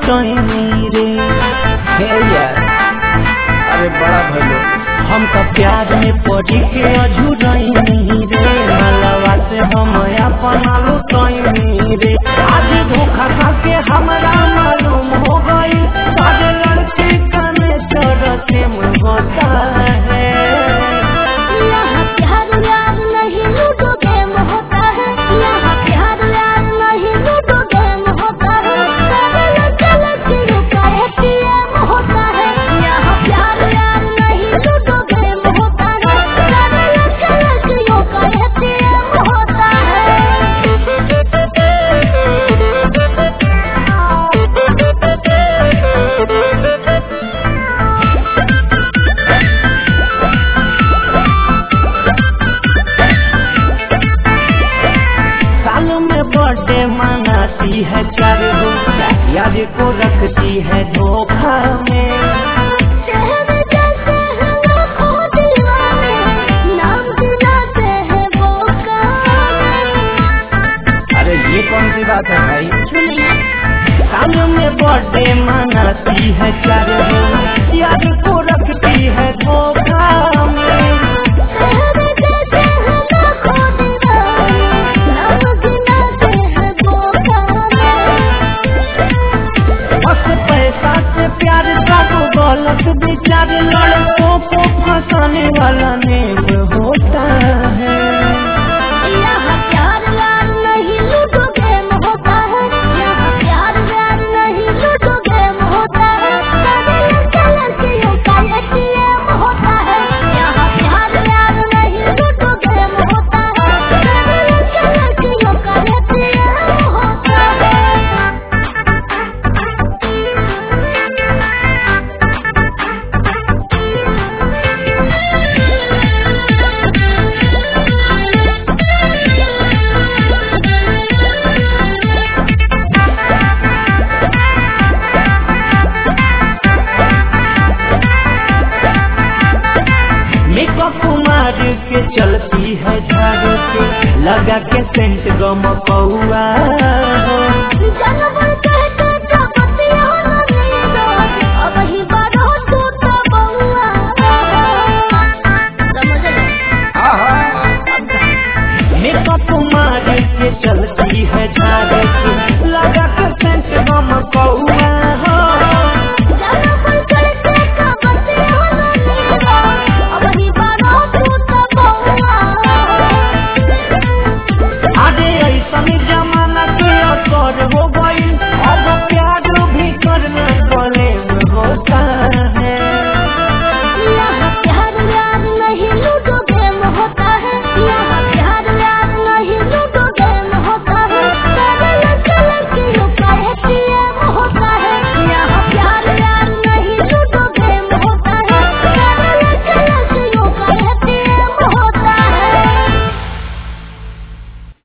लुटाई रे। हे यार अरे बड़ा भलो हम तो प्यार में पड़ी के अझुराई रे। मलवा से हम अपना लुटाई रे। आज धोखा खा के हमारा मालूम हो गई सारे लड़के का नेचर सेम होता है। यहाँ प्यार यार नहीं लूडो गेम होता है। यहाँ प्यार यार नहीं लूडो गेम होता है। सारे लड़कियों का एटीएम होता है। यहाँ प्यार यार नहीं लूडो गेम होता है। सारे लड़कियों का एटीएम होता साल में बर्थडे मनाती है चार गो याद को रखती है धोखा में। शहर जैसे हैं लाखों दीवाने, नाम दिलाते हैं वो अरे ये कौन सी बात है भाई। सुनिए साल में बर्थडे मनाती है चार गो याद को रखती है धोखा में। शहर जैसे हैं लाखों दीवाने, नाम दिलाते हैं वो बस पैसा से प्यार का तो गलत विचार लड़कों को फंसाने वाला नेम होता है। यहाँ प्यार यार नहीं लूडो गेम होता है। यहाँ प्यार यार नहीं लूडो गेम होता है। सारे लड़कियों का एटीएम होता है। यहाँ प्यार यार नहीं लूडो गेम होता है। सारे लड़कियों का एटीएम होता है। मेकअप कुमार के चलती है झाड़ के लगा के सेंट गम कौआ